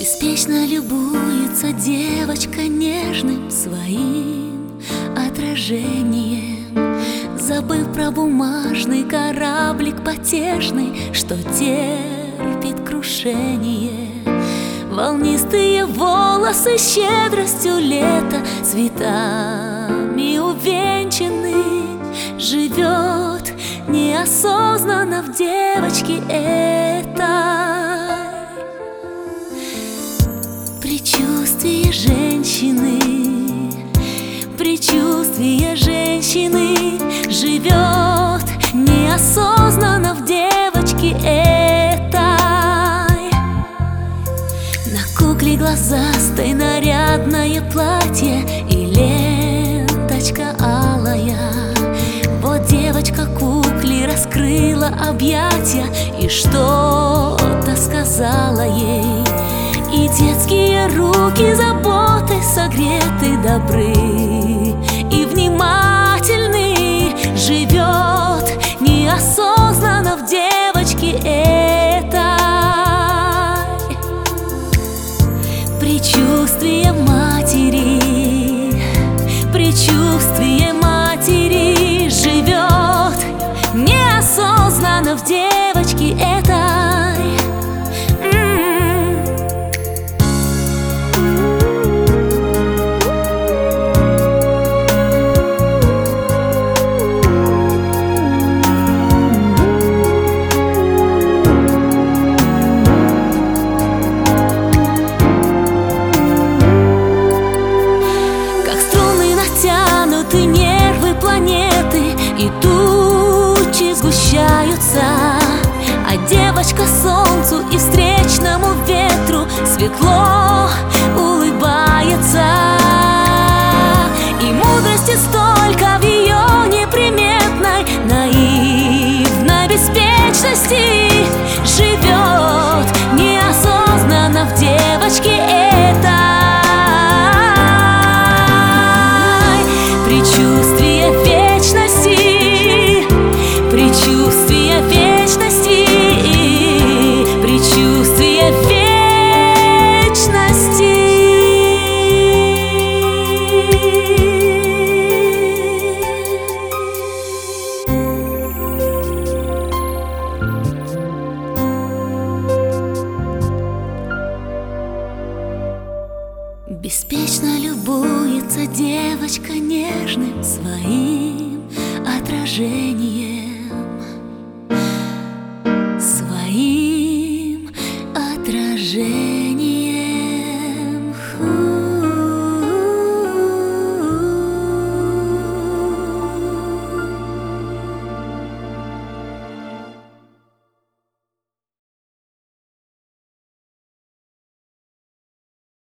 Беспечно любуется девочка нежным своим отражением, забыв про бумажный кораблик потешный, что терпит крушение. Волнистые волосы щедростью лета цветами увенчаны, живет неосознанно в девочке этой. Предчувствие женщины, предчувствие женщины живет неосознанно в девочке этой. На кукле глазастой нарядное платье и ленточка алая. Вот девочка кукле раскрыла объятия и что-то сказала ей. И детские руки заботой согреты, добры и внимательны, живет неосознанно в девочке этой. Предчувствие матери, предчувствие матери живет неосознанно в девочке этой. И тучи сгущаются, а девочка солнцу и встречному ветру светло улыбается. И мудрости столько в ее неприметной, наивной беспечности живет неосознанно в девочке этой. Предчувствие вечности, предчувствие вечности, предчувствие вечности. Беспечно любуется девочка нежным своим отражением,